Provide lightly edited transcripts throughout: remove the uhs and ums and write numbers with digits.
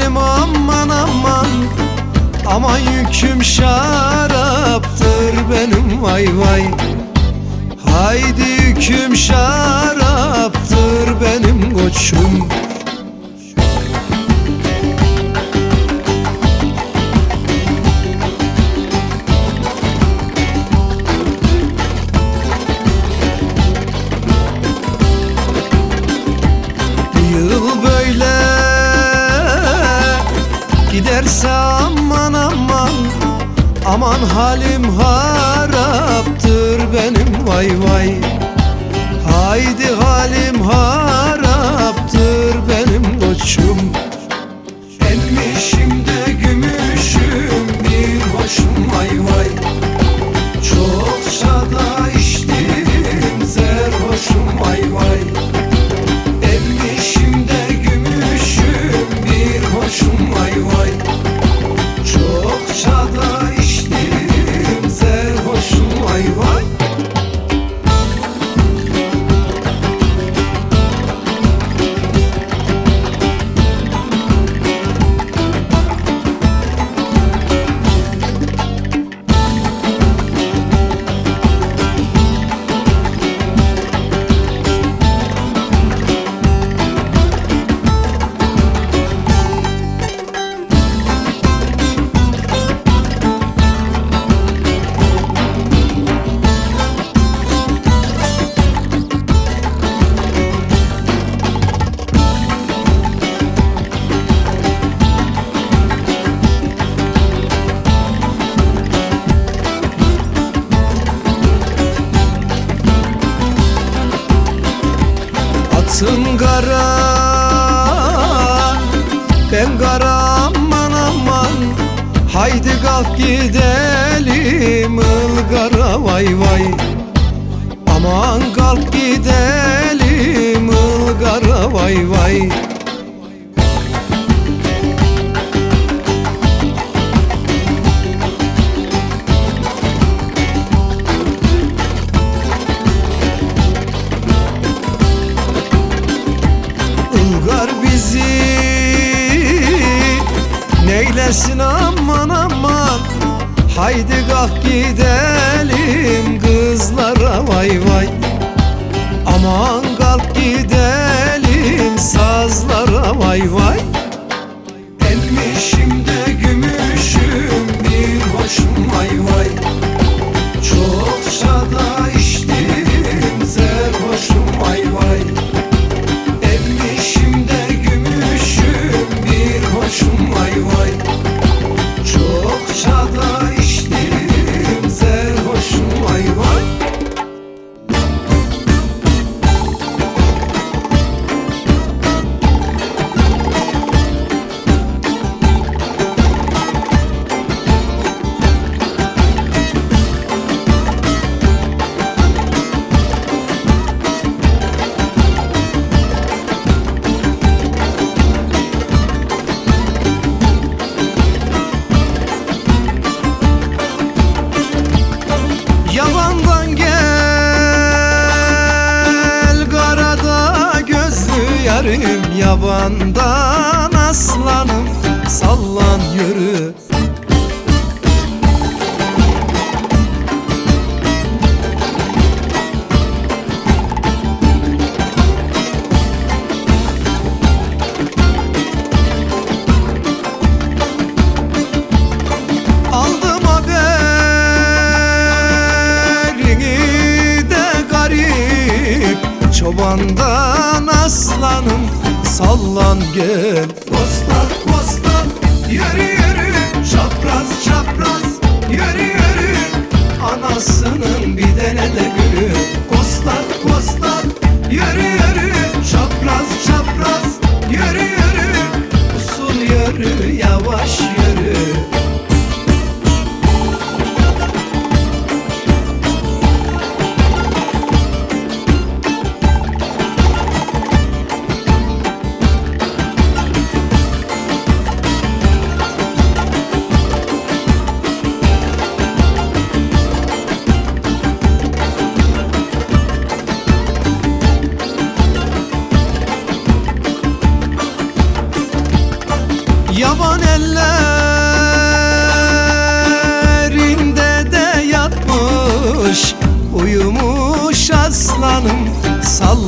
halim aman aman, aman yüküm şaraptır benim vay vay. Haydi yüküm şaraptır benim koçum. Yıl böyle giderse aman aman, aman halim haraptır benim vay vay. Haydi halim haraptır benim koçum. Emmişim de gümüşüm bir hoşum vay vay. Çokça da içtim serhoşum vay vay. Emmişim de gümüşüm bir hoşum vay vay. Çokça da içtim serhoşum vay vay. Atın kara, ben kara aman aman. Haydi kalk gidelim Ilgara vay vay. Aman kalk gidelim Ilgara vay vay. Ilgar bizi neylesin aman aman. Haydi kalk gidelim kızlara vay vay. Aman kalk gidelim sazlara vay vay. Emmişim de gümüşüm bir hoşum vay vay. Çokça da içtim serhoşum vay vay. Emmişim de gümüşüm bir hoşum vay vay. Çokça da içtim serhoşum vay vay. Yabandan gel karada gözlü yarım, yabandan aslanım sallan yürü. Aldım çobandan aslanım sallan gel. Postak postak yürü yürü, çapraz çapraz yürü yürü. Anasının bir tane de gülü. Postak postak yürü yürü, çapraz çapraz yürü yürü. Usul yürü, yavaş yürü.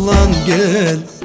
sallan gel.